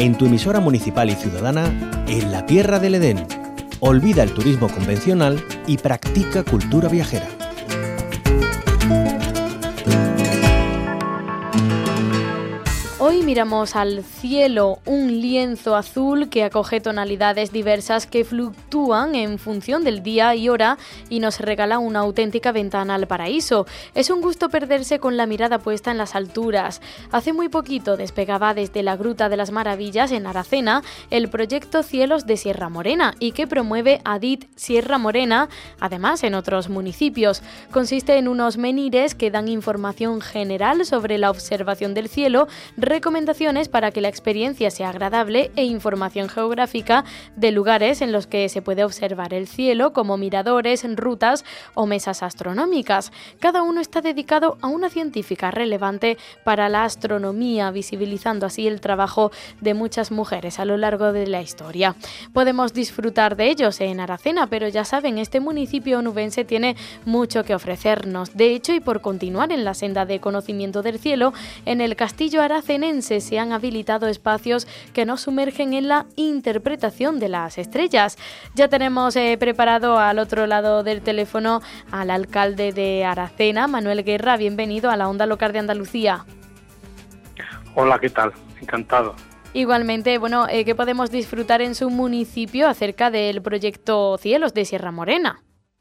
en tu emisora municipal y ciudadana, en la Tierra del Edén. Olvida el turismo convencional y practica cultura viajera. Hoy miramos al cielo, un lienzo azul que acoge tonalidades diversas que fluctúan en función del día y hora y nos regala una auténtica ventana al paraíso. Es un gusto perderse con la mirada puesta en las alturas. Hace muy poquito despegaba desde la Gruta de las Maravillas en Aracena el proyecto Cielos de Sierra Morena y que promueve ADIT Sierra Morena, además en otros municipios. Consiste en unos menires que dan información general sobre la observación del cielo, recomendaciones para que la experiencia sea agradable e información geográfica de lugares en los que se puede observar el cielo, como miradores, rutas o mesas astronómicas. Cada uno está dedicado a una científica relevante para la astronomía, visibilizando así el trabajo de muchas mujeres a lo largo de la historia. Podemos disfrutar de ellos en Aracena, pero ya saben, este municipio onubense tiene mucho que ofrecernos. De hecho, y por continuar en la senda de conocimiento del cielo, en el Castillo Aracenense se han habilitado espacios que nos sumergen en la interpretación de las estrellas. Ya tenemos preparado al otro lado del teléfono al alcalde de Aracena, Manuel Guerra. Bienvenido a la Onda Local de Andalucía. Hola, ¿qué tal? Encantado. Igualmente, bueno, ¿qué podemos disfrutar en su municipio acerca del proyecto Cielos de Sierra Morena?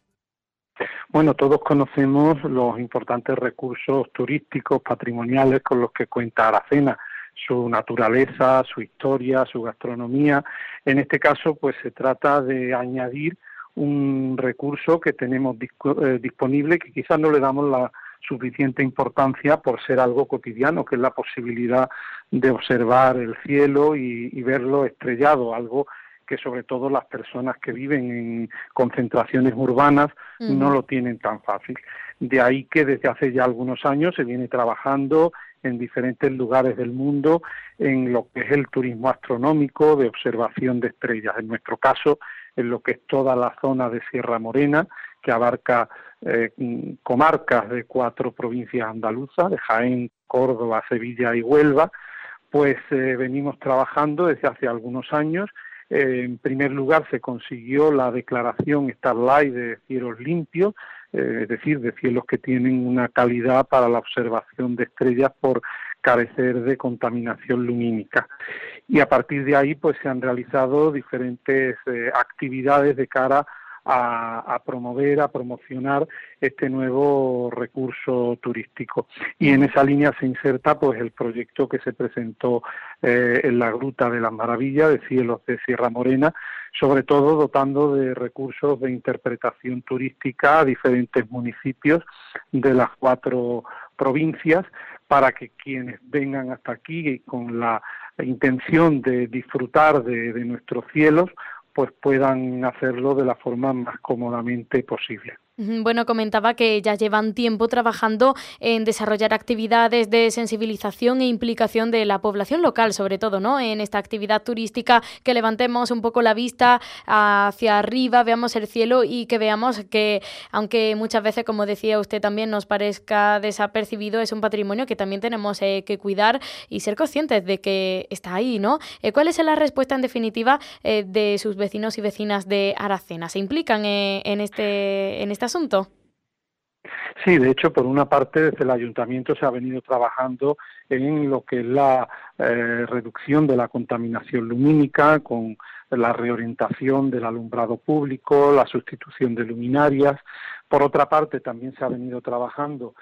Bueno, todos conocemos los importantes recursos turísticos, patrimoniales con los que cuenta Aracena, su naturaleza, su historia, su gastronomía. En este caso, pues se trata de añadir un recurso que tenemos disponible, que quizás no le damos la suficiente importancia por ser algo cotidiano, que es la posibilidad de observar el cielo y verlo estrellado, algo que sobre todo las personas que viven en concentraciones urbanas no lo tienen tan fácil. De ahí que desde hace ya algunos años se viene trabajando en diferentes lugares del mundo en lo que es el turismo astronómico de observación de estrellas. En nuestro caso, en lo que es toda la zona de Sierra Morena, que abarca comarcas de 4 provincias andaluzas, de Jaén, Córdoba, Sevilla y Huelva, pues venimos trabajando desde hace algunos años. En primer lugar, se consiguió la declaración Starlight de cielos limpios, es decir, de cielos que tienen una calidad para la observación de estrellas por carecer de contaminación lumínica. Y a partir de ahí, pues se han realizado diferentes actividades de cara a promover, a promocionar este nuevo recurso turístico. Y en esa línea se inserta pues el proyecto que se presentó en la Gruta de las Maravillas de Cielos de Sierra Morena, sobre todo dotando de recursos de interpretación turística a diferentes municipios de las 4 provincias, para que quienes vengan hasta aquí con la intención de disfrutar de nuestros cielos, pues puedan hacerlo de la forma más cómodamente posible. Bueno, comentaba que ya llevan tiempo trabajando en desarrollar actividades de sensibilización e implicación de la población local, sobre todo, ¿no? En esta actividad turística, que levantemos un poco la vista hacia arriba, veamos el cielo y que veamos que, aunque muchas veces, como decía usted también, nos parezca desapercibido, es un patrimonio que también tenemos que cuidar y ser conscientes de que está ahí, ¿no? ¿Cuál es la respuesta, en definitiva, de sus vecinos y vecinas de Aracena? ¿Se implican en este asunto? Sí, de hecho, por una parte, desde el Ayuntamiento se ha venido trabajando en lo que es la reducción de la contaminación lumínica, con la reorientación del alumbrado público, la sustitución de luminarias. Por otra parte, también se ha venido trabajando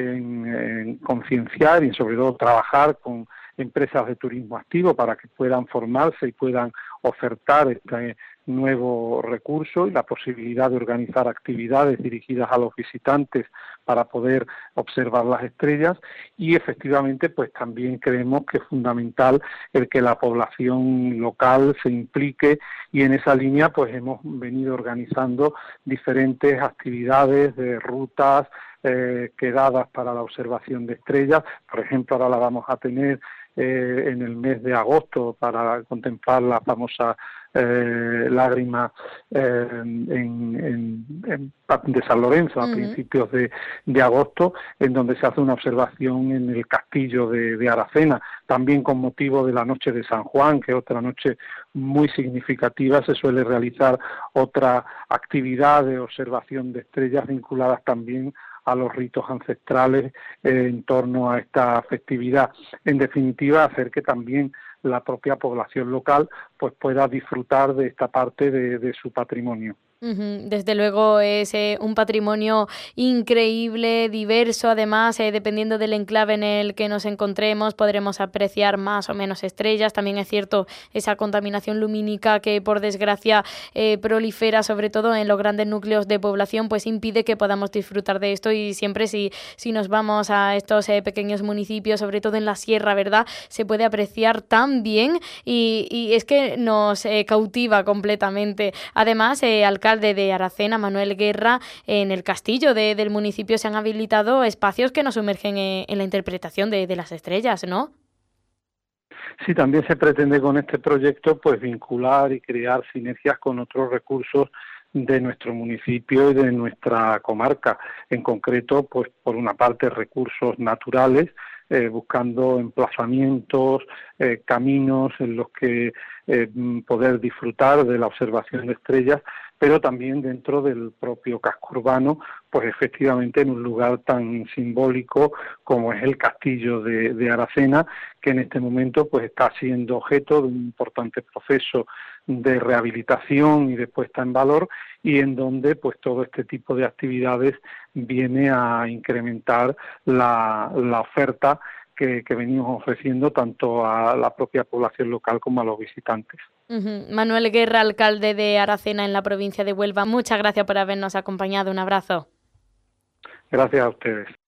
en concienciar y, sobre todo, trabajar con empresas de turismo activo para que puedan formarse y puedan ofertar este nuevo recurso y la posibilidad de organizar actividades dirigidas a los visitantes para poder observar las estrellas. Y efectivamente, pues también creemos que es fundamental el que la población local se implique, y en esa línea pues hemos venido organizando diferentes actividades de rutas quedadas para la observación de estrellas. Por ejemplo, ahora la vamos a tener en el mes de agosto para contemplar la famosa Lágrimas de San Lorenzo a principios de agosto, en donde se hace una observación en el castillo de Aracena, también con motivo de la noche de San Juan, que es otra noche muy significativa. Se suele realizar otra actividad de observación de estrellas vinculadas también a los ritos ancestrales en torno a esta festividad. En definitiva, hacer que también la propia población local pues pueda disfrutar de esta parte de su patrimonio. Desde luego es un patrimonio increíble, diverso, además, dependiendo del enclave en el que nos encontremos, podremos apreciar más o menos estrellas. También es cierto esa contaminación lumínica que, por desgracia, prolifera, sobre todo en los grandes núcleos de población, pues impide que podamos disfrutar de esto. Y siempre si nos vamos a estos pequeños municipios, sobre todo en la sierra, ¿verdad?, se puede apreciar tan bien y es que nos cautiva completamente. Además, alcalde de Aracena, Manuel Guerra, en el castillo del municipio se han habilitado espacios que nos sumergen en la interpretación de las estrellas, ¿no? Sí, también se pretende con este proyecto pues vincular y crear sinergias con otros recursos de nuestro municipio y de nuestra comarca. En concreto, pues por una parte recursos naturales, buscando emplazamientos, caminos en los que poder disfrutar de la observación de estrellas, pero también dentro del propio casco urbano, pues efectivamente en un lugar tan simbólico como es el castillo de Aracena, que en este momento pues está siendo objeto de un importante proceso de rehabilitación y de puesta en valor, y en donde pues todo este tipo de actividades viene a incrementar la oferta que venimos ofreciendo tanto a la propia población local como a los visitantes. Manuel Guerra, alcalde de Aracena en la provincia de Huelva, muchas gracias por habernos acompañado. Un abrazo. Gracias a ustedes.